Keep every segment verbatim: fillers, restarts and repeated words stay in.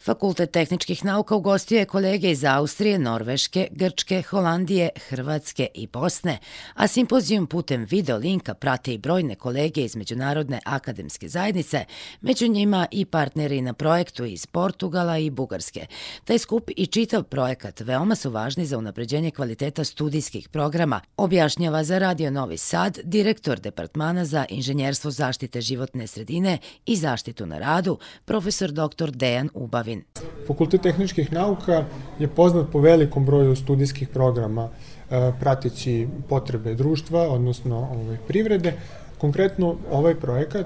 Fakultet tehničkih nauka ugostio je kolege iz Austrije, Norveške, Grčke, Holandije, Hrvatske i Bosne, a simpozijum putem video linka prate i brojne kolege iz Međunarodne akademske zajednice, među njima i partneri na projektu iz Portugala i Bugarske. Taj skup i čitav projekat veoma su važni za unapređenje kvaliteta studijskih programa, objašnjava za Radio Novi Sad direktor Departmana za inženjerstvo zaštite životne sredine i zaštitu na radu, profesor doktor Dejan Ubavin. Fakultet tehničkih nauka je poznat po velikom broju studijskih programa prateći potrebe društva, odnosno ovaj, privrede. Konkretno ovaj projekat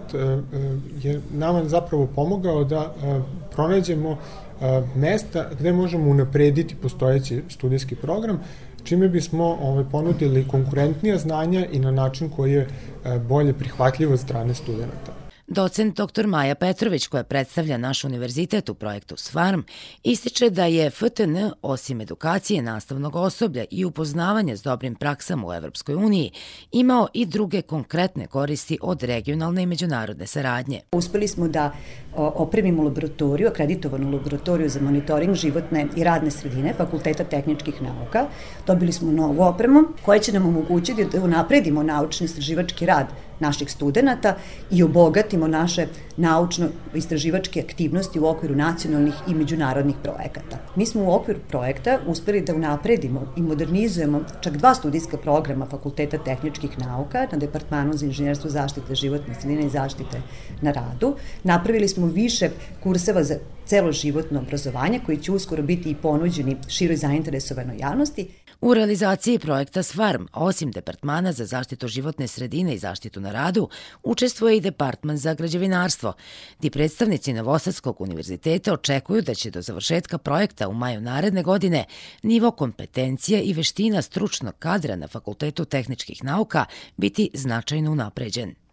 je nama zapravo pomogao da pronađemo mesta gde možemo unaprediti postojeći studijski program, čime bismo ovaj, ponudili konkurentnija znanja i na način koji je bolje prihvatljiv od strane studenta. Docent doktor Maja Petrović, koja predstavlja naš univerzitet u projektu SVARM, ističe da je F T N, osim edukacije nastavnog osoblja i upoznavanja s dobrim praksama u Evropskoj uniji, imao i druge konkretne koristi od regionalne i međunarodne saradnje. Uspeli smo da opremimo laboratoriju, akreditovanu laboratoriju za monitoring životne i radne sredine Fakulteta tehničkih nauka. Dobili smo novu opremu koja će nam omogućiti da unapredimo naučno-istraživački rad naših studenta i obogatimo naše naučno-istraživačke aktivnosti u okviru nacionalnih i međunarodnih projekata. Mi smo u okviru projekta uspeli da unapredimo i modernizujemo čak dva studijska programa Fakulteta tehničkih nauka na Departmanu za inženjerstvo zaštite životne sredine i zaštite na radu. Napravili smo više kurseva za celoživotno obrazovanje koji će uskoro biti i ponuđeni široj zainteresovanoj javnosti. U realizaciji projekta SVARM, osim Departmana za zaštitu životne sredine i zaštitu na radu, učestvuje i Departman za građevinarstvo. Ti predstavnici Novosadskog univerziteta očekuju da će do završetka projekta u maju naredne godine nivo kompetencija i veština stručnog kadra na Fakultetu tehničkih nauka biti značajno unapređen.